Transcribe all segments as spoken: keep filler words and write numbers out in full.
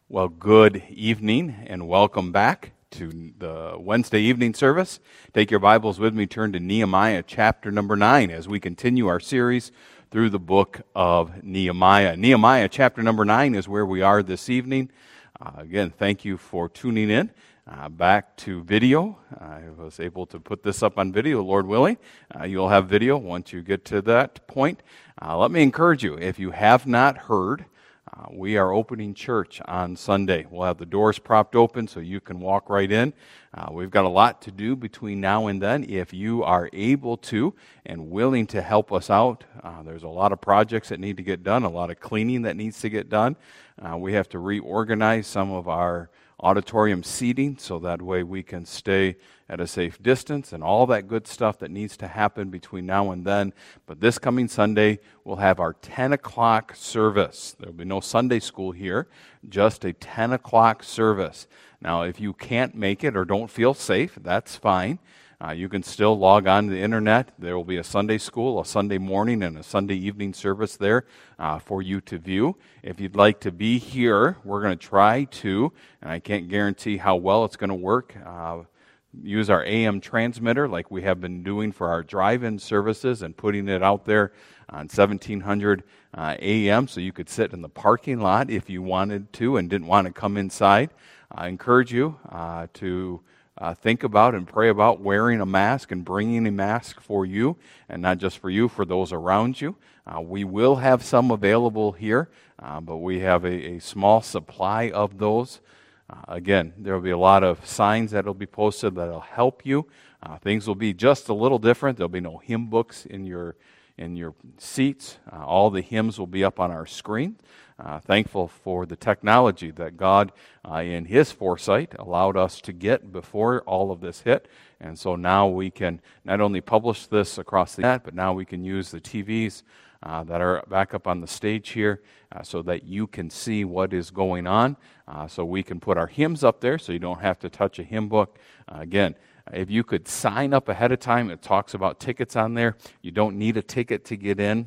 Well, good evening and welcome back to the Wednesday evening service. Take your Bibles with me, turn to Nehemiah chapter number nine as we continue our series through the book of Nehemiah. Nehemiah chapter number nine is where we are this evening. Uh, again, thank you for tuning in. Uh, back to video. I was able to put this up on video, Lord willing. Uh, you'll have video once you get to that point. Uh, let me encourage you, if you have not heard, Uh, we are opening church on Sunday. We'll have the doors propped open so you can walk right in. Uh, we've got a lot to do between now and then. If you are able to and willing to help us out, uh, there's a lot of projects that need to get done, a lot of cleaning that needs to get done. Uh, we have to reorganize some of our auditorium seating so that way we can stay at a safe distance and all that good stuff that needs to happen between now and then. But this coming Sunday, we'll have our ten o'clock service. There will be no Sunday school here, just a ten o'clock service. Now, if you can't make it or don't feel safe, that's fine. Uh, you can still log on to the internet. There will be a Sunday school, a Sunday morning, and a Sunday evening service there uh, for you to view. If you'd like to be here, we're going to try to, and I can't guarantee how well it's going to work, uh, use our A M transmitter like we have been doing for our drive-in services and putting it out there on seventeen hundred uh, A M so you could sit in the parking lot if you wanted to and didn't want to come inside. I encourage you uh, to Uh, think about and pray about wearing a mask and bringing a mask for you, and not just for you, for those around you. Uh, we will have some available here, uh, but we have a, a small supply of those. Uh, again, there will be a lot of signs that will be posted that will help you. Uh, things will be just a little different. There will be no hymn books in your in your seats. Uh, all the hymns will be up on our screen. Uh, thankful for the technology that God, uh, in His foresight, allowed us to get before all of this hit. And so now we can not only publish this across the net, but now we can use the T Vs uh, that are back up on the stage here uh, so that you can see what is going on. Uh, so we can put our hymns up there so you don't have to touch a hymn book. Uh, again, if you could sign up ahead of time, it talks about tickets on there. You don't need a ticket to get in.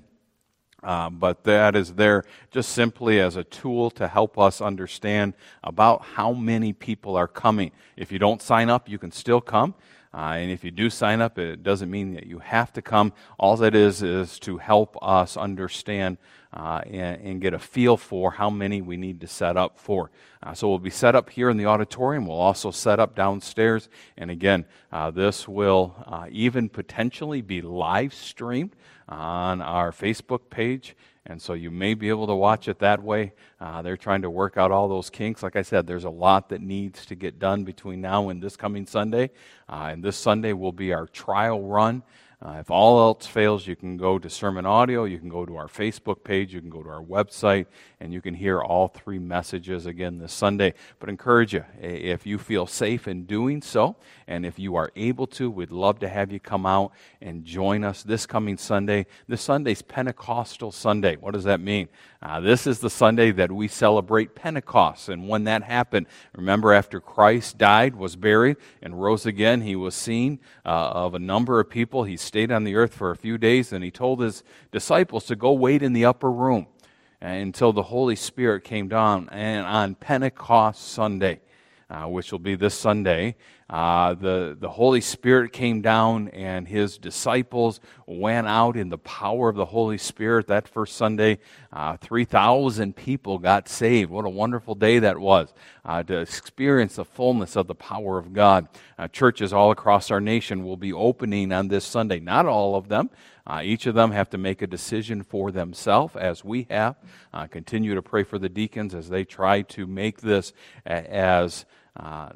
Uh, but that is there just simply as a tool to help us understand about how many people are coming. If you don't sign up, you can still come. Uh, and if you do sign up, it doesn't mean that you have to come. All that is is to help us understand uh, and, and get a feel for how many we need to set up for. Uh, so we'll be set up here in the auditorium. We'll also set up downstairs. And again, uh, this will uh, even potentially be live streamed on our Facebook page, and so you may be able to watch it that way. Uh, they're trying to work out all those kinks. Like I said, there's a lot that needs to get done between now and this coming Sunday, uh, and this Sunday will be our trial run. Uh, if all else fails, you can go to Sermon Audio, you can go to our Facebook page, you can go to our website, and you can hear all three messages again this Sunday. But encourage you, if you feel safe in doing so, and if you are able to, we'd love to have you come out and join us this coming Sunday. This Sunday's Pentecostal Sunday. What does that mean? Uh, this is the Sunday that we celebrate Pentecost, and when that happened, remember after Christ died, was buried, and rose again, He was seen uh, of a number of people. He stayed on the earth for a few days, and He told His disciples to go wait in the upper room until the Holy Spirit came down. And on Pentecost Sunday, uh, which will be this Sunday, uh, the, the Holy Spirit came down, and His disciples went out in the power of the Holy Spirit. That first Sunday, uh, three thousand people got saved. What a wonderful day that was, uh, to experience the fullness of the power of God. Uh, churches all across our nation will be opening on this Sunday. Not all of them. Uh, each of them have to make a decision for themselves, as we have. Uh, continue to pray for the deacons as they try to make this a- as uh,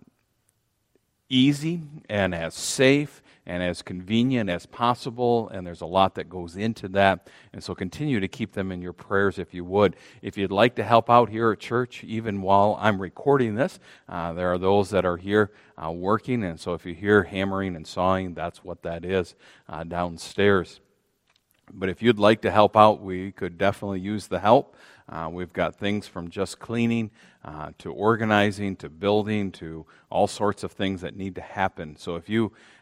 easy and as safe and as convenient as possible, and there's a lot that goes into that. And so continue to keep them in your prayers if you would. If you'd like to help out here at church, even while I'm recording this, uh, there are those that are here uh, working, and so if you hear hammering and sawing, that's what that is uh, downstairs. But if you'd like to help out, we could definitely use the help. Uh, we've got things from just cleaning uh, to organizing to building to all sorts of things that need to happen. So if you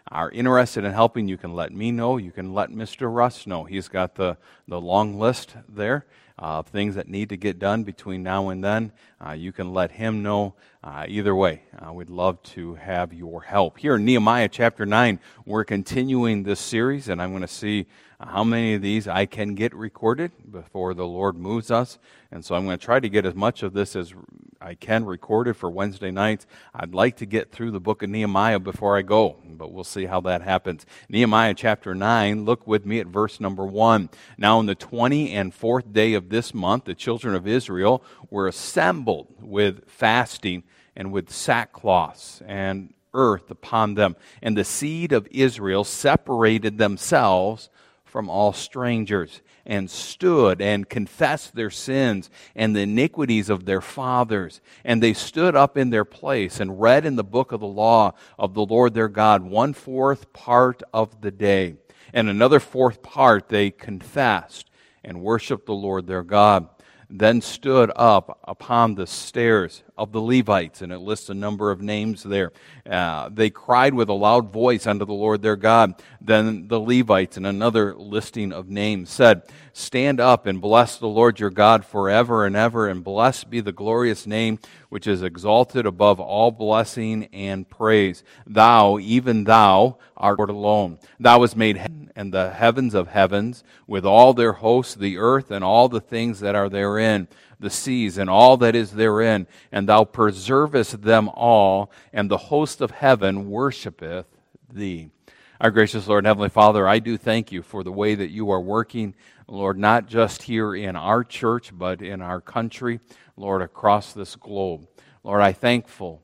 are interested in helping, you can let me know. You can let Mister Russ know. He's got the, the long list there of things that need to get done between now and then. Uh, you can let him know. Uh, either way, uh, we'd love to have your help. Here in Nehemiah chapter nine, we're continuing this series, and I'm going to see how many of these I can get recorded before the Lord moves us. And so I'm going to try to get as much of this as I can recorded for Wednesday nights. I'd like to get through the book of Nehemiah before I go, but we'll see how that happens. Nehemiah chapter nine, look with me at verse number one. Now on the twentieth and fourth day of this month, the children of Israel were assembled with fasting and with sackcloths and earth upon them. And the seed of Israel separated themselves from all strangers, and stood and confessed their sins and the iniquities of their fathers. And they stood up in their place and read in the book of the law of the Lord their God one fourth part of the day. And another fourth part they confessed and worshiped the Lord their God. Then stood up upon the stairs of the Levites, and it lists a number of names there. Uh, they cried with a loud voice unto the Lord their God. Then the Levites, in another listing of names, said, Stand up and bless the Lord your God forever and ever, and blessed be the glorious name which is exalted above all blessing and praise. Thou, even thou, art Lord alone. Thou hast made heaven and the heavens of heavens, with all their hosts, the earth and all the things that are therein, the seas and all that is therein, and thou preservest them all, and the host of heaven worshipeth thee. Our gracious Lord and Heavenly Father, I do thank you for the way that you are working, Lord, not just here in our church, but in our country, Lord, across this globe. Lord, I'm thankful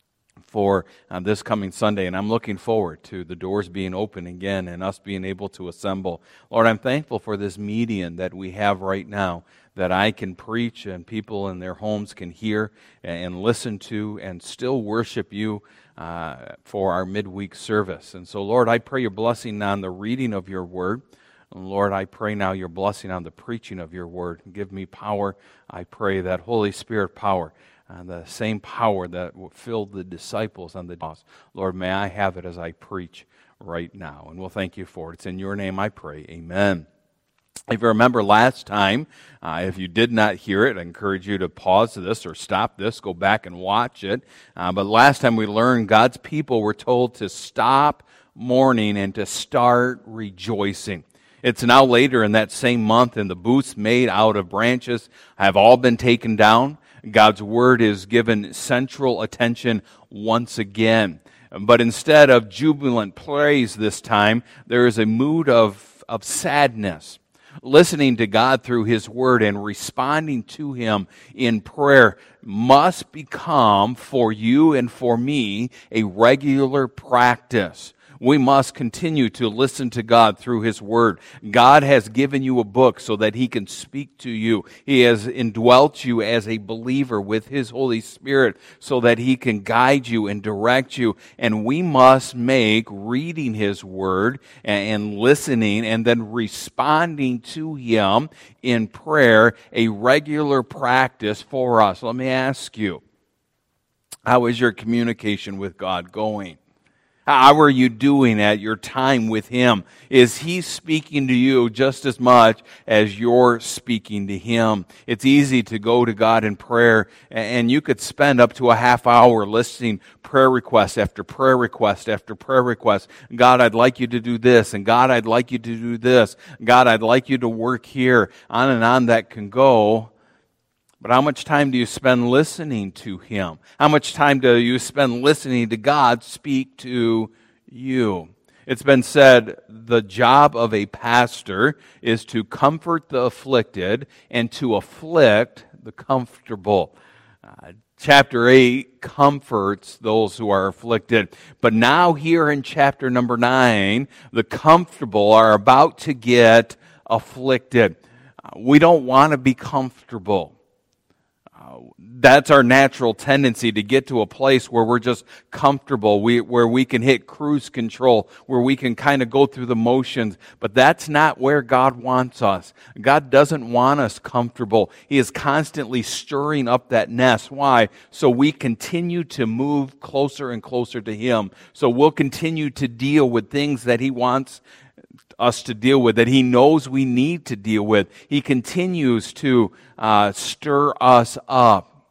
for uh, this coming Sunday, and I'm looking forward to the doors being open again and us being able to assemble. Lord, I'm thankful for this medium that we have right now, that I can preach and people in their homes can hear and listen to and still worship you uh, for our midweek service. And so, Lord, I pray your blessing on the reading of your word. And Lord, I pray now your blessing on the preaching of your word. Give me power. I pray that Holy Spirit power, uh, the same power that filled the disciples on the cross. Lord, may I have it as I preach right now. And we'll thank you for it. It's in your name I pray. Amen. If you remember last time, uh, if you did not hear it, I encourage you to pause this or stop this, go back and watch it. Uh, but last time we learned God's people were told to stop mourning and to start rejoicing. It's now later in that same month, and the booths made out of branches have all been taken down. God's word is given central attention once again. But instead of jubilant praise this time, there is a mood of, of sadness. Listening to God through His Word and responding to Him in prayer must become, for you and for me, a regular practice. We must continue to listen to God through His Word. God has given you a book so that He can speak to you. He has indwelt you as a believer with His Holy Spirit so that He can guide you and direct you. And we must make reading His Word and listening and then responding to Him in prayer a regular practice for us. Let me ask you, how is your communication with God going? How are you doing at your time with Him? Is He speaking to you just as much as you're speaking to Him? It's easy to go to God in prayer, and you could spend up to a half hour listing prayer request after prayer request after prayer request. God, I'd like you to do this, and God, I'd like you to do this. God, I'd like you to work here. On and on that can go. But how much time do you spend listening to Him? How much time do you spend listening to God speak to you? It's been said the job of a pastor is to comfort the afflicted and to afflict the comfortable. Uh, chapter eight comforts those who are afflicted. But now here in chapter number nine, the comfortable are about to get afflicted. Uh, we don't want to be comfortable. Uh, that's our natural tendency, to get to a place where we're just comfortable, we, where we can hit cruise control, where we can kind of go through the motions. But that's not where God wants us. God doesn't want us comfortable. He is constantly stirring up that nest. Why? So we continue to move closer and closer to Him. So we'll continue to deal with things that He wants us to deal with, that He knows we need to deal with. He continues to uh, stir us up.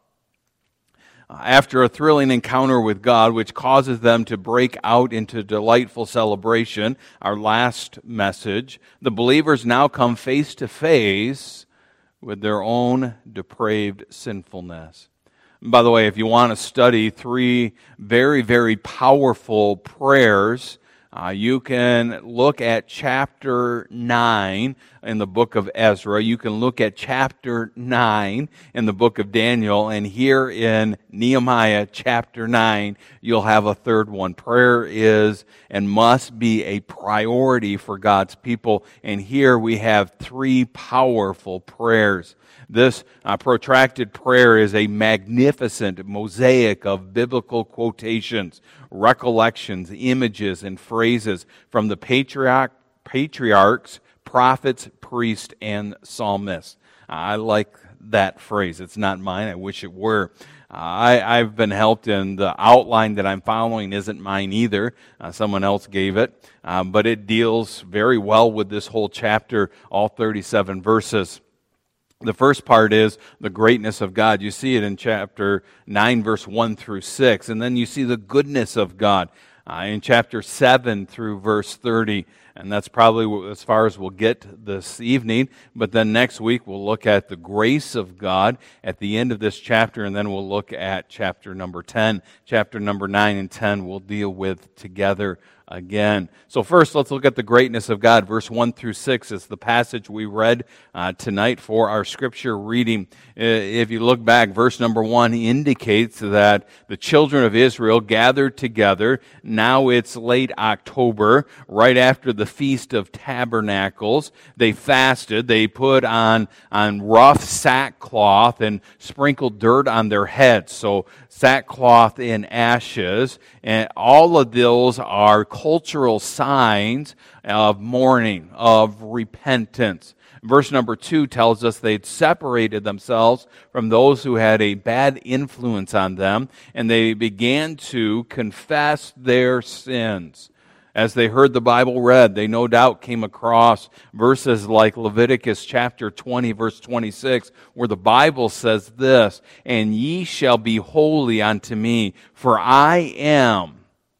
After a thrilling encounter with God, which causes them to break out into delightful celebration, our last message, the believers now come face to face with their own depraved sinfulness. By the way, if you want to study three very, very powerful prayers, Uh, you can look at chapter nine in the book of Ezra. You can look at chapter nine in the book of Daniel. And here in Nehemiah chapter nine, you'll have a third one. Prayer is and must be a priority for God's people. And here we have three powerful prayers. This uh, protracted prayer is a magnificent mosaic of biblical quotations, recollections, images, and phrases from the patriarch, patriarchs, prophets, priests, and psalmists. I like that phrase. It's not mine. I wish it were. Uh, I, I've been helped, and the outline that I'm following isn't mine either. Uh, someone else gave it. Um, but it deals very well with this whole chapter, all thirty-seven verses. The first part is the greatness of God. You see it in chapter nine, verse one through six. And then you see the goodness of God uh, in chapter seven through verse thirty. And that's probably as far as we'll get this evening. But then next week we'll look at the grace of God at the end of this chapter. And then we'll look at chapter number ten. Chapter number nine and ten we'll deal with together again. So first, let's look at the greatness of God. Verse one through six is the passage we read uh, tonight for our scripture reading. If you look back, verse number one indicates that the children of Israel gathered together. Now it's late October, right after the Feast of Tabernacles. They fasted. They put on, on rough sackcloth and sprinkled dirt on their heads. So sackcloth in ashes. And all of those are cultural signs of mourning, of repentance. Verse number two tells us they'd separated themselves from those who had a bad influence on them, and they began to confess their sins. As they heard the Bible read, they no doubt came across verses like Leviticus chapter twenty, verse twenty-six, where the Bible says this, "And ye shall be holy unto me, for I am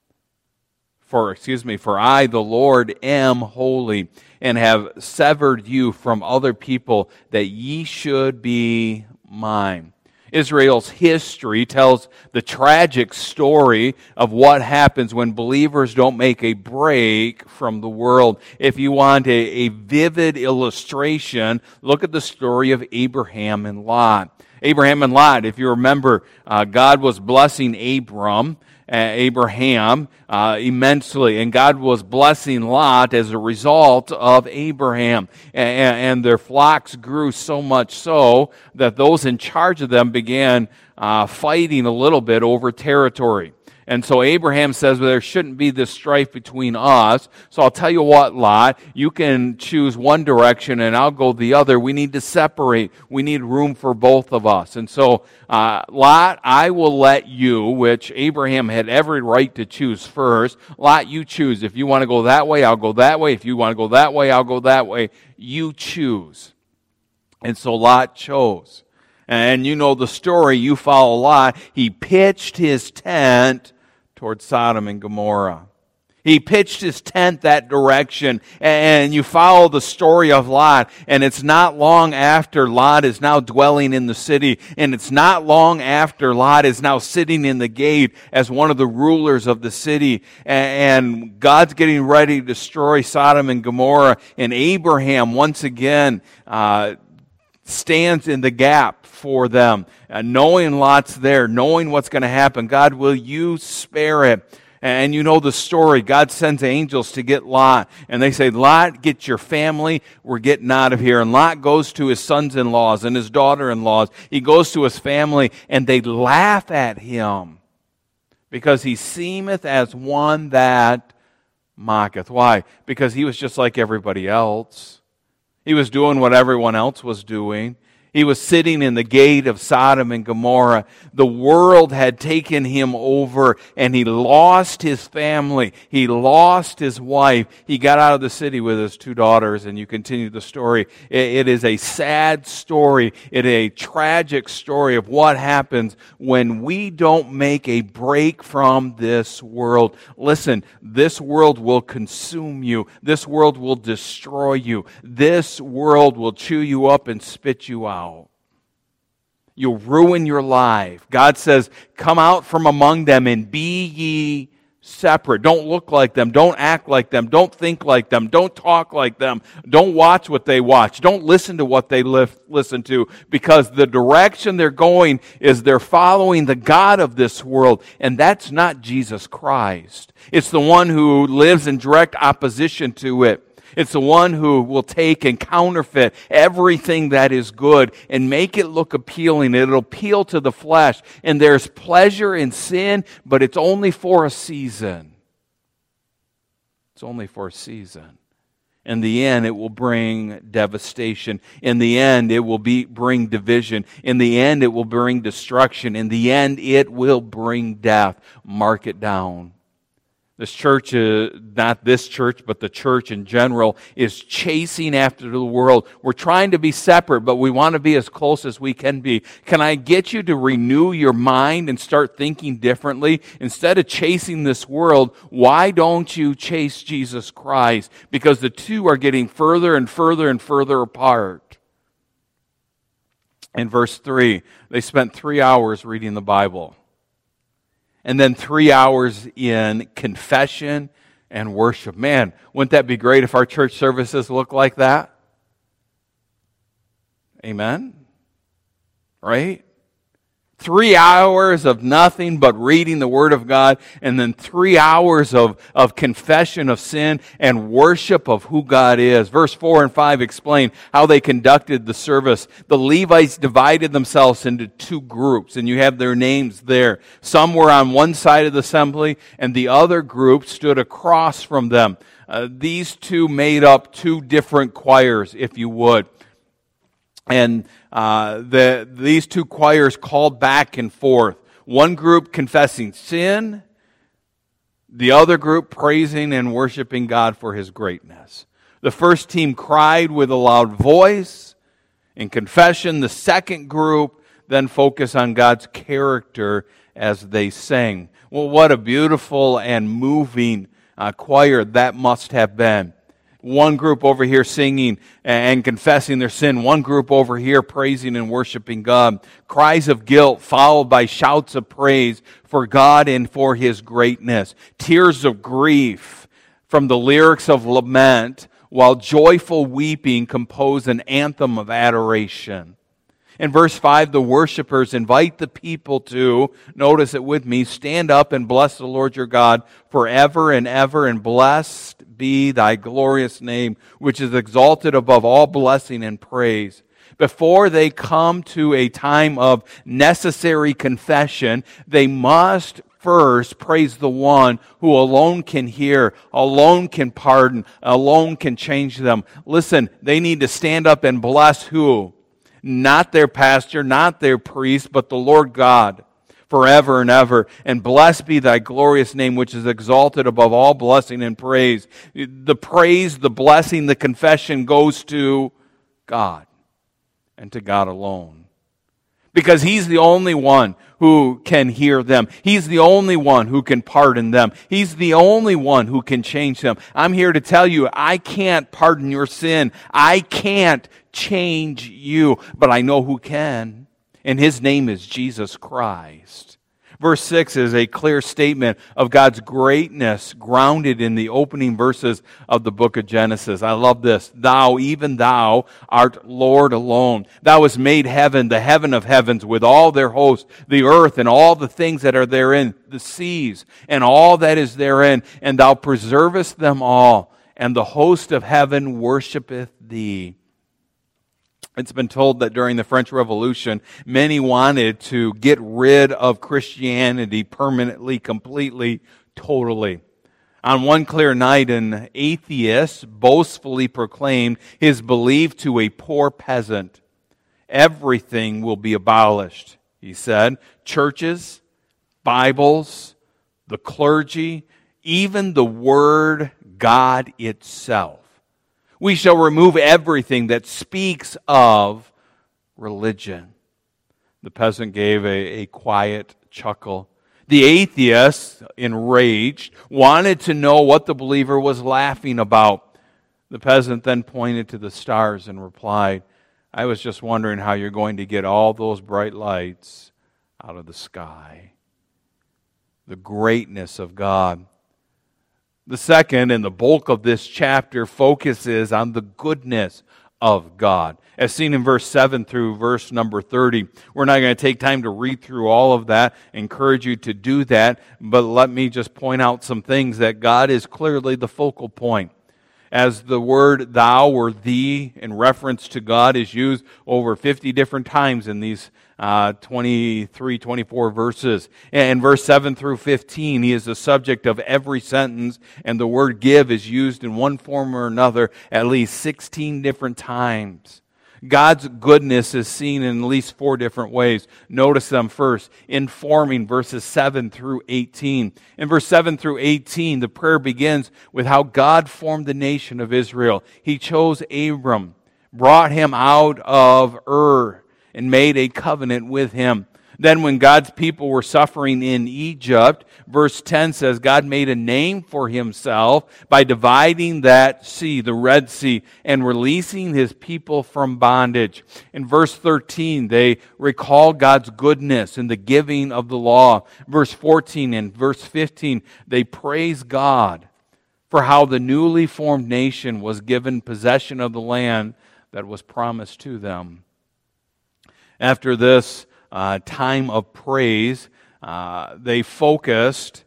For, excuse me, for I, the Lord, am holy, and have severed you from other people, that ye should be mine." Israel's history tells the tragic story of what happens when believers don't make a break from the world. If you want a, a vivid illustration, look at the story of Abraham and Lot. Abraham and Lot, if you remember, uh, God was blessing Abram, Uh, Abraham uh, immensely, and God was blessing Lot as a result of Abraham. And, and their flocks grew so much so that those in charge of them began uh, fighting a little bit over territory. And so Abraham says, well, there shouldn't be this strife between us. So I'll tell you what, Lot, you can choose one direction and I'll go the other. We need to separate. We need room for both of us. And so, uh, Lot, I will let you, which Abraham had every right to choose first. Lot, you choose. If you want to go that way, I'll go that way. If you want to go that way, I'll go that way. You choose. And so Lot chose. And you know the story. You follow Lot. He pitched his tent towards Sodom and Gomorrah. He pitched his tent that direction, and you follow the story of Lot, and it's not long after Lot is now dwelling in the city, and it's not long after Lot is now sitting in the gate as one of the rulers of the city, and God's getting ready to destroy Sodom and Gomorrah, and Abraham once again uh, stands in the gap for them, uh, knowing Lot's there, knowing what's going to happen. God, will you spare it? And you know the story. God sends angels to get Lot. And they say, Lot, get your family. We're getting out of here. And Lot goes to his sons-in-laws and his daughter-in-laws. He goes to his family, and they laugh at him because he seemeth as one that mocketh. Why? Because he was just like everybody else. He was doing what everyone else was doing. He was sitting in the gate of Sodom and Gomorrah. The world had taken him over, and he lost his family. He lost his wife. He got out of the city with his two daughters, and you continue the story. It is a sad story. It is a tragic story of what happens when we don't make a break from this world. Listen, this world will consume you. This world will destroy you. This world will chew you up and spit you out. You'll ruin your life. God says, come out from among them and be ye separate. Don't look like them. Don't act like them. Don't think like them. Don't talk like them. Don't watch what they watch. Don't listen to what they li- listen to, because the direction they're going is they're following the God of this world, and that's not Jesus Christ. It's the one who lives in direct opposition to it. It's the one who will take and counterfeit everything that is good and make it look appealing. It'll appeal to the flesh. And there's pleasure in sin, but it's only for a season. It's only for a season. In the end, it will bring devastation. In the end, it will be, bring division. In the end, it will bring destruction. In the end, it will bring death. Mark it down. This church, uh, not this church, but the church in general, is chasing after the world. We're trying to be separate, but we want to be as close as we can be. Can I get you to renew your mind and start thinking differently? Instead of chasing this world, why don't you chase Jesus Christ? Because the two are getting further and further and further apart. In verse three, they spent three hours reading the Bible. And then three hours in confession and worship. Man, wouldn't that be great if our church services looked like that? Amen? Right? Three hours of nothing but reading the Word of God, and then three hours of, of confession of sin and worship of who God is. Verse four and five explain how they conducted the service. The Levites divided themselves into two groups, and you have their names there. Some were on one side of the assembly, and the other group stood across from them. Uh, these two made up two different choirs, if you would. And uh, the, these two choirs called back and forth. One group confessing sin, the other group praising and worshiping God for His greatness. The first team cried with a loud voice in confession. The second group then focused on God's character as they sang. Well, what a beautiful and moving uh, choir that must have been. One group over here singing and confessing their sin. One group over here praising and worshiping God. Cries of guilt followed by shouts of praise for God and for His greatness. Tears of grief from the lyrics of lament, while joyful weeping compose an anthem of adoration. In verse five, the worshipers invite the people to, notice it with me, stand up and bless the Lord your God forever and ever, and blessed be thy glorious name, which is exalted above all blessing and praise. Before they come to a time of necessary confession, they must first praise the one who alone can hear, alone can pardon, alone can change them. Listen, they need to stand up and bless who? Not their pastor, not their priest, but the Lord God, forever and ever. And blessed be thy glorious name, which is exalted above all blessing and praise. The praise, the blessing, the confession goes to God and to God alone. Because He's the only one who can hear them. He's the only one who can pardon them. He's the only one who can change them. I'm here to tell you, I can't pardon your sin. I can't change you, but I know who can. And His name is Jesus Christ. Verse six is a clear statement of God's greatness grounded in the opening verses of the book of Genesis. I love this. Thou, even thou, art Lord alone. Thou hast made heaven, the heaven of heavens, with all their hosts, the earth and all the things that are therein, the seas and all that is therein, and thou preservest them all, and the host of heaven worshipeth thee. It's been told that during the French Revolution, many wanted to get rid of Christianity permanently, completely, totally. On one clear night, an atheist boastfully proclaimed his belief to a poor peasant. Everything will be abolished, he said. Churches, Bibles, the clergy, even the Word God itself. We shall remove everything that speaks of religion. The peasant gave a, a quiet chuckle. The atheist, enraged, wanted to know what the believer was laughing about. The peasant then pointed to the stars and replied, I was just wondering how you're going to get all those bright lights out of the sky. The greatness of God. The second and the bulk of this chapter focuses on the goodness of God, as seen in verse seven through verse number thirty. We're not going to take time to read through all of that. I encourage you to do that, but let me just point out some things that God is clearly the focal point. As the word thou or thee in reference to God is used over fifty different times in these uh, twenty-three, twenty-four verses. And in verse seven through fifteen, he is the subject of every sentence, and the word give is used in one form or another at least sixteen different times. God's goodness is seen in at least four different ways. Notice them first, informing verses seven through eighteen. In verse seven through eighteen, the prayer begins with how God formed the nation of Israel. He chose Abram, brought him out of Ur, and made a covenant with him. Then when God's people were suffering in Egypt, verse ten says God made a name for himself by dividing that sea, the Red Sea, and releasing his people from bondage. In verse thirteen, they recall God's goodness in the giving of the law. Verse fourteen and verse fifteen, they praise God for how the newly formed nation was given possession of the land that was promised to them. After this Uh, time of praise, uh, they focused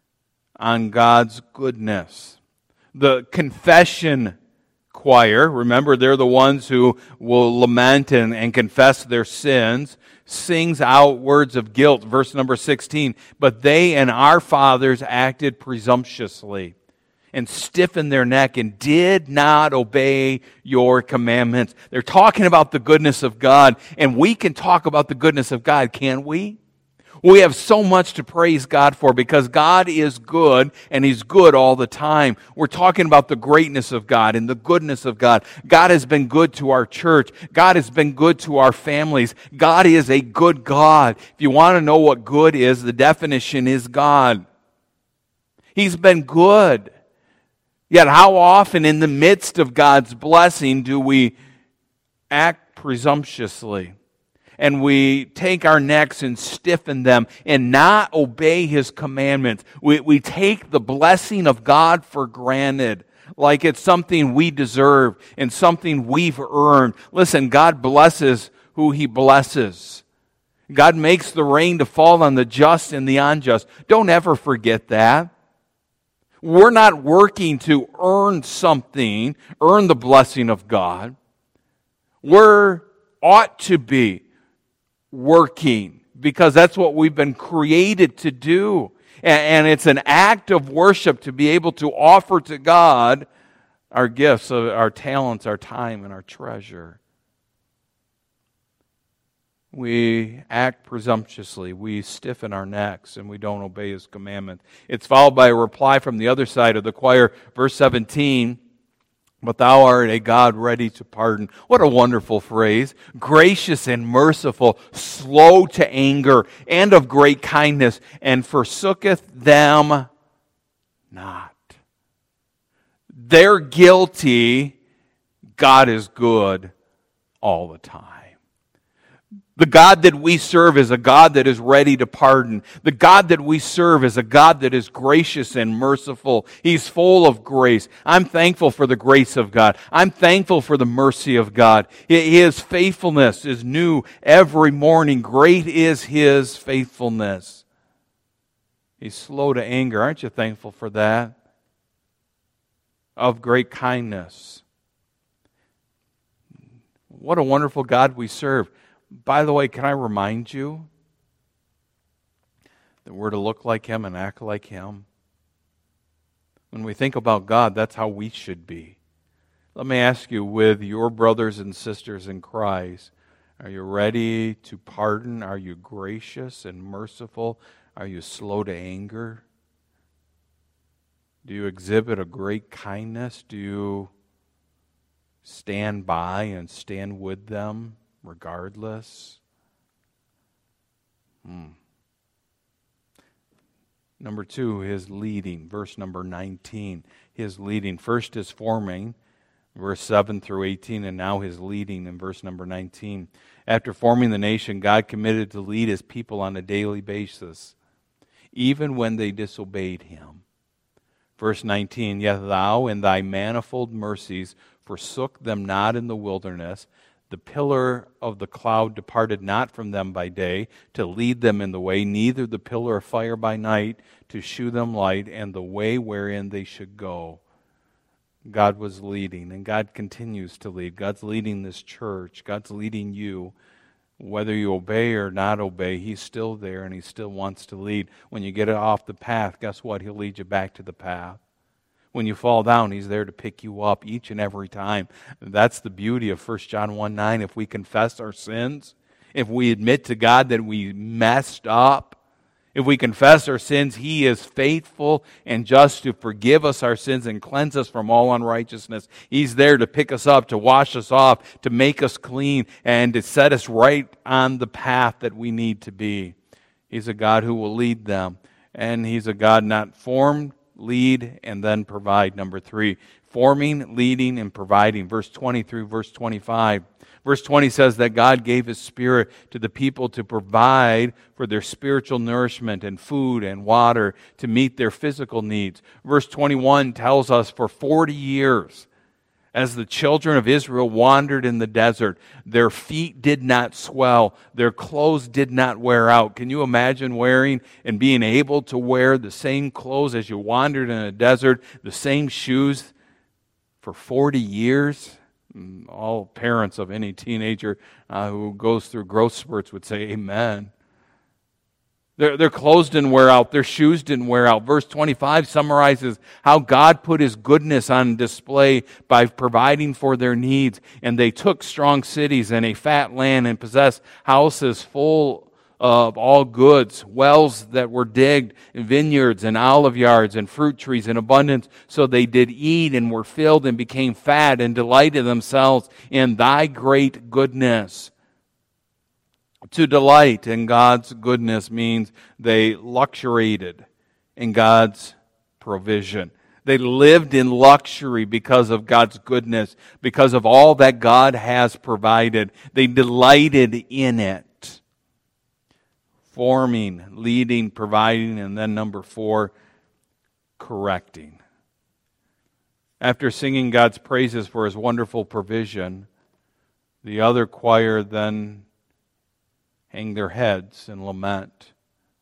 on God's goodness. The confession choir, remember they're the ones who will lament and, and confess their sins, sings out words of guilt. Verse number sixteen, but they and our fathers acted presumptuously and stiffened their neck and did not obey your commandments. They're talking about the goodness of God, and we can talk about the goodness of God, can't we? We have so much to praise God for because God is good, and He's good all the time. We're talking about the greatness of God and the goodness of God. God has been good to our church. God has been good to our families. God is a good God. If you want to know what good is, the definition is God. He's been good. Yet how often in the midst of God's blessing do we act presumptuously and we take our necks and stiffen them and not obey His commandments? We, we take the blessing of God for granted, like it's something we deserve and something we've earned. Listen, God blesses who He blesses. God makes the rain to fall on the just and the unjust. Don't ever forget that. We're not working to earn something, earn the blessing of God. We're ought to be working because that's what we've been created to do. And it's an act of worship to be able to offer to God our gifts, our talents, our time, and our treasure. We act presumptuously, we stiffen our necks, and we don't obey His commandment. It's followed by a reply from the other side of the choir, verse seventeen, but thou art a God ready to pardon. What a wonderful phrase. Gracious and merciful, slow to anger, and of great kindness, and forsooketh them not. They're guilty, God is good all the time. The God that we serve is a God that is ready to pardon. The God that we serve is a God that is gracious and merciful. He's full of grace. I'm thankful for the grace of God. I'm thankful for the mercy of God. His faithfulness is new every morning. Great is His faithfulness. He's slow to anger. Aren't you thankful for that? Of great kindness. What a wonderful God we serve. By the way, can I remind you that we're to look like Him and act like Him? When we think about God, that's how we should be. Let me ask you, with your brothers and sisters in Christ, are you ready to pardon? Are you gracious and merciful? Are you slow to anger? Do you exhibit a great kindness? Do you stand by and stand with them regardless? Hmm. Number two, His leading. Verse number nineteen. His leading. First is forming, verse seven through eighteen, and now His leading in verse number nineteen. After forming the nation, God committed to lead His people on a daily basis, even when they disobeyed Him. Verse nineteen, Yet Thou in Thy manifold mercies forsook them not in the wilderness. The pillar of the cloud departed not from them by day to lead them in the way, neither the pillar of fire by night to shew them light and the way wherein they should go. God was leading, and God continues to lead. God's leading this church. God's leading you. Whether you obey or not obey, He's still there, and He still wants to lead. When you get off the path, guess what? He'll lead you back to the path. When you fall down, He's there to pick you up each and every time. That's the beauty of First John one nine. If we confess our sins, if we admit to God that we messed up, if we confess our sins, He is faithful and just to forgive us our sins and cleanse us from all unrighteousness. He's there to pick us up, to wash us off, to make us clean, and to set us right on the path that we need to be. He's a God who will lead them. And He's a God not formed, lead, and then provide. Number three, forming, leading, and providing. Verse twenty through verse twenty-five. Verse twenty says that God gave His Spirit to the people to provide for their spiritual nourishment and food and water to meet their physical needs. Verse twenty-one tells us for forty years, as the children of Israel wandered in the desert, their feet did not swell, their clothes did not wear out. Can you imagine wearing and being able to wear the same clothes as you wandered in a desert, the same shoes for forty years? All parents of any teenager uh, who goes through growth spurts would say amen. Their, their clothes didn't wear out. Their shoes didn't wear out. Verse twenty-five summarizes how God put His goodness on display by providing for their needs. And they took strong cities and a fat land and possessed houses full of all goods, wells that were digged, vineyards and olive yards and fruit trees in abundance. So they did eat and were filled and became fat and delighted themselves in Thy great goodness. To delight in God's goodness means they luxuriated in God's provision. They lived in luxury because of God's goodness, because of all that God has provided. They delighted in it. Forming, leading, providing, and then number four, correcting. After singing God's praises for His wonderful provision, the other choir then hang their heads and lament.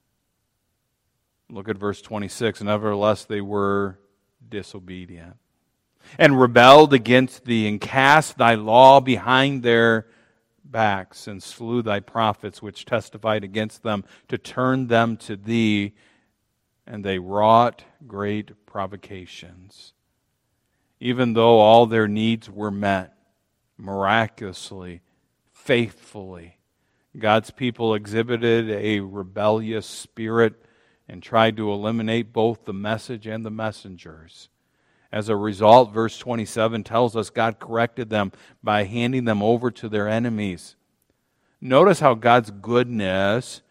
Look at verse twenty-six. Nevertheless, they were disobedient and rebelled against Thee and cast Thy law behind their backs and slew Thy prophets which testified against them to turn them to Thee, and they wrought great provocations. Even though all their needs were met miraculously, faithfully, God's people exhibited a rebellious spirit and tried to eliminate both the message and the messengers. As a result, verse twenty-seven tells us God corrected them by handing them over to their enemies. Notice how God's goodness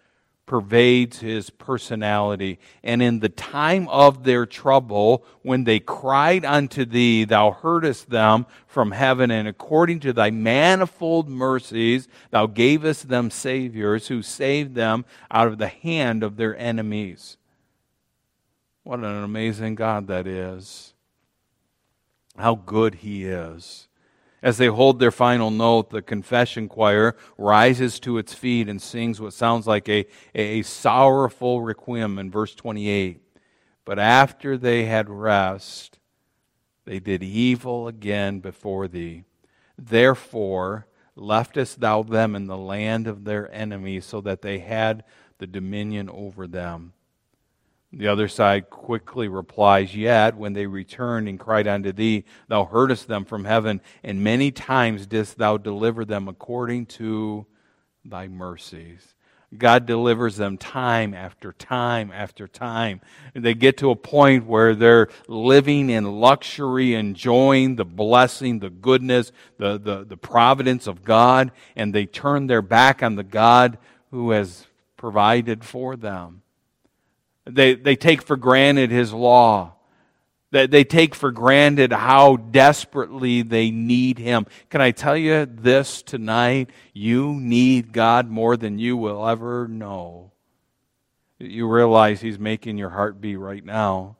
pervades his personality. And in the time of their trouble, when they cried unto thee, thou heardest them from heaven, and according to thy manifold mercies, thou gavest them saviors who saved them out of the hand of their enemies. What an amazing God that is. How good he is. As they hold their final note, the confession choir rises to its feet and sings what sounds like a, a sorrowful requiem in verse twenty-eight. But after they had rest, they did evil again before thee. Therefore leftest thou them in the land of their enemies, so that they had the dominion over them. The other side quickly replies, Yet when they returned and cried unto thee, thou heardest them from heaven, and many times didst thou deliver them according to thy mercies. God delivers them time after time after time. And they get to a point where they're living in luxury, enjoying the blessing, the goodness, the, the, the providence of God, and they turn their back on the God who has provided for them. They, they take for granted his law. They, they take for granted how desperately they need him. Can I tell you this tonight? You need God more than you will ever know. You realize he's making your heart beat right now.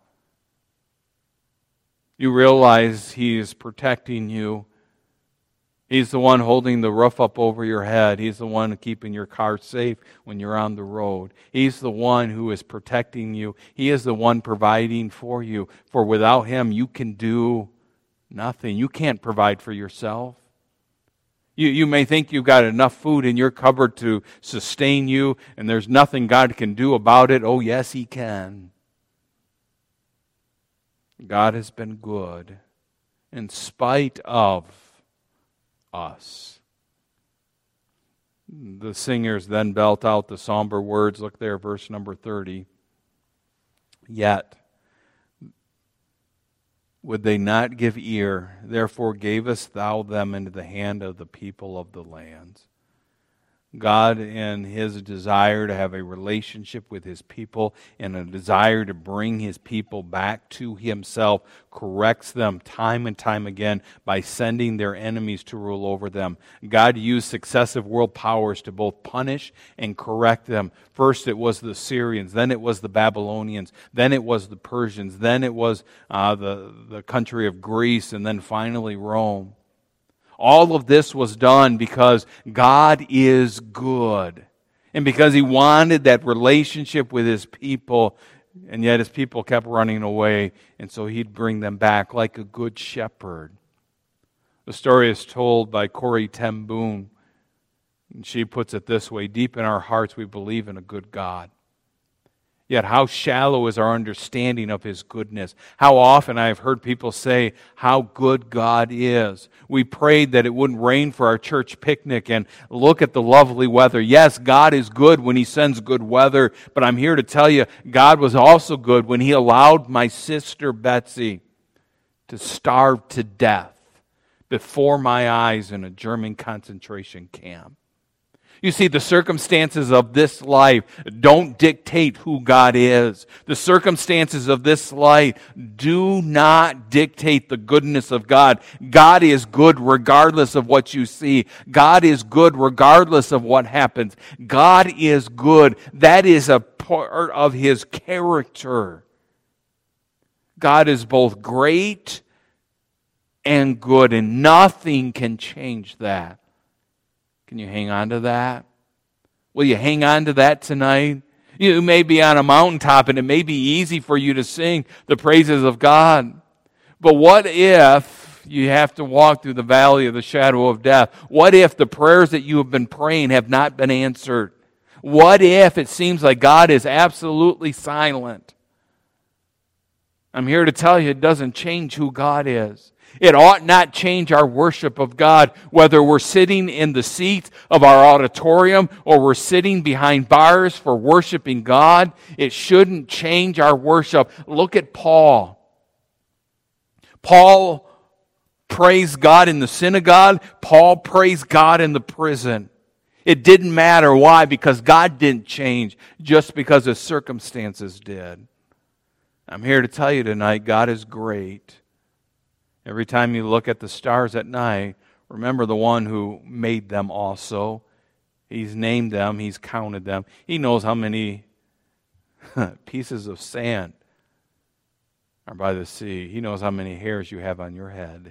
You realize he is protecting you. He's the one holding the roof up over your head. He's the one keeping your car safe when you're on the road. He's the one who is protecting you. He is the one providing for you. For without him, you can do nothing. You can't provide for yourself. You, you may think you've got enough food in your cupboard to sustain you, and there's nothing God can do about it. Oh, yes, he can. God has been good in spite of us. The singers then belt out the somber words. Look there, verse number thirty. Yet would they not give ear, therefore gavest thou them into the hand of the people of the lands. God, in his desire to have a relationship with his people and a desire to bring his people back to himself, corrects them time and time again by sending their enemies to rule over them. God used successive world powers to both punish and correct them. First it was the Syrians, then it was the Babylonians, then it was the Persians, then it was uh, the, the country of Greece, and then finally Rome. All of this was done because God is good. And because he wanted that relationship with his people, and yet his people kept running away, and so he'd bring them back like a good shepherd. The story is told by Corrie ten Boom, and she puts it this way: deep in our hearts we believe in a good God. Yet how shallow is our understanding of his goodness. How often I have heard people say how good God is. We prayed that it wouldn't rain for our church picnic, and look at the lovely weather. Yes, God is good when he sends good weather, but I'm here to tell you, God was also good when he allowed my sister Betsy to starve to death before my eyes in a German concentration camp. You see, the circumstances of this life don't dictate who God is. The circumstances of this life do not dictate the goodness of God. God is good regardless of what you see. God is good regardless of what happens. God is good. That is a part of his character. God is both great and good, and nothing can change that. Can you hang on to that? Will you hang on to that tonight? You may be on a mountaintop and it may be easy for you to sing the praises of God. But what if you have to walk through the valley of the shadow of death? What if the prayers that you have been praying have not been answered? What if it seems like God is absolutely silent? I'm here to tell you it doesn't change who God is. It ought not change our worship of God, whether we're sitting in the seat of our auditorium or we're sitting behind bars for worshiping God. It shouldn't change our worship. Look at Paul. Paul praised God in the synagogue. Paul praised God in the prison. It didn't matter. Why? Because God didn't change just because His circumstances did. I'm here to tell you tonight, God is great. Every time you look at the stars at night, remember the one who made them also. He's named them. He's counted them. He knows how many pieces of sand are by the sea. He knows how many hairs you have on your head.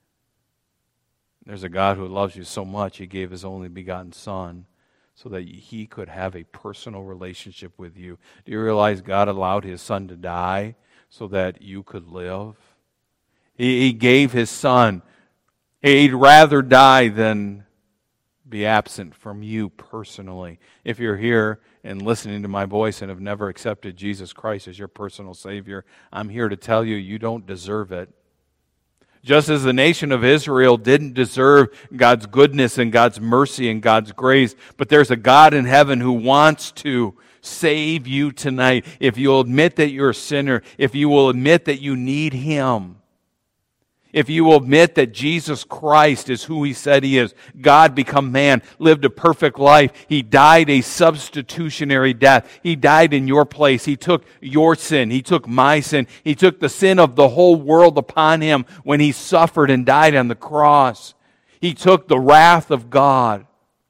There's a God who loves you so much, He gave His only begotten Son so that He could have a personal relationship with you. Do you realize God allowed His Son to die so that you could live? He, he gave His Son. He'd rather die than be absent from you personally. If you're here and listening to my voice and have never accepted Jesus Christ as your personal Savior, I'm here to tell you, you don't deserve it. Just as the nation of Israel didn't deserve God's goodness and God's mercy and God's grace, but there's a God in heaven who wants to save you tonight. If you'll admit that you're a sinner, if you will admit that you need Him, if you will admit that Jesus Christ is who He said He is, God become man, lived a perfect life. He died a substitutionary death. He died in your place. He took your sin. He took my sin. He took the sin of the whole world upon Him when He suffered and died on the cross. He took the wrath of God.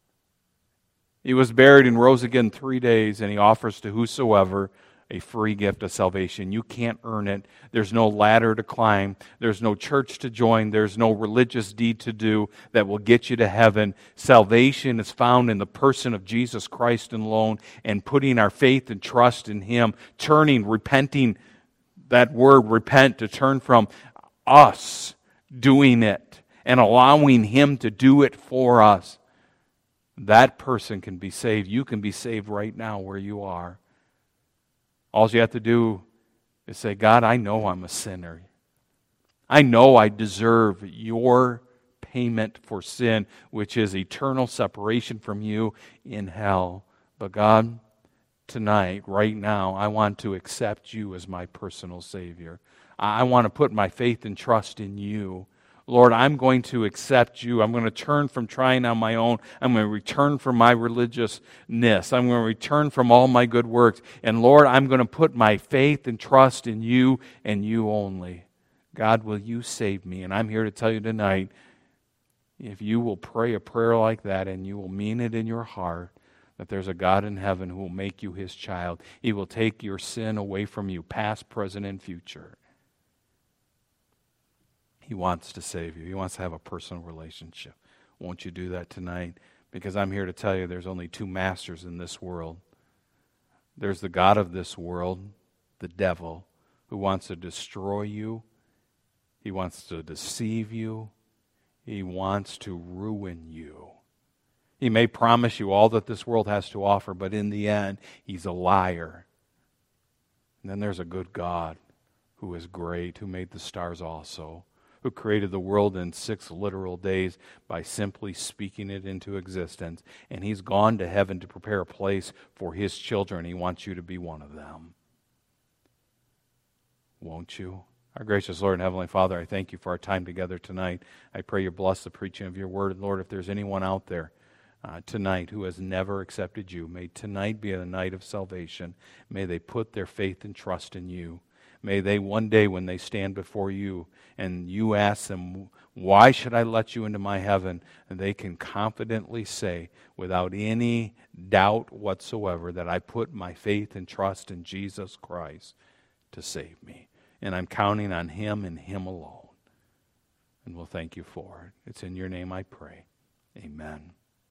He was buried and rose again three days, and He offers to whosoever a free gift of salvation. You can't earn it. There's no ladder to climb. There's no church to join. There's no religious deed to do that will get you to heaven. Salvation is found in the person of Jesus Christ alone, and putting our faith and trust in Him, turning, repenting, that word repent, to turn from us doing it and allowing Him to do it for us. That person can be saved. You can be saved right now where you are. All you have to do is say, God, I know I'm a sinner. I know I deserve your payment for sin, which is eternal separation from you in hell. But God, tonight, right now, I want to accept you as my personal Savior. I want to put my faith and trust in you. Lord, I'm going to accept you. I'm going to turn from trying on my own. I'm going to return from my religiousness. I'm going to return from all my good works. And Lord, I'm going to put my faith and trust in you and you only. God, will you save me? And I'm here to tell you tonight, if you will pray a prayer like that and you will mean it in your heart, that there's a God in heaven who will make you His child. He will take your sin away from you, past, present, and future. He wants to save you. He wants to have a personal relationship. Won't you do that tonight? Because I'm here to tell you there's only two masters in this world. There's the God of this world, the devil, who wants to destroy you. He wants to deceive you. He wants to ruin you. He may promise you all that this world has to offer, but in the end, he's a liar. And then there's a good God who is great, who made the stars also, who created the world in six literal days by simply speaking it into existence. And He's gone to heaven to prepare a place for His children. He wants you to be one of them. Won't you? Our gracious Lord and Heavenly Father, I thank you for our time together tonight. I pray you bless the preaching of your word. And Lord, if there's anyone out there uh, tonight who has never accepted you, may tonight be a night of salvation. May they put their faith and trust in you. May they one day when they stand before you and you ask them, why should I let you into my heaven? And they can confidently say, without any doubt whatsoever, that I put my faith and trust in Jesus Christ to save me. And I'm counting on Him and Him alone. And we'll thank you for it. It's in your name I pray. Amen.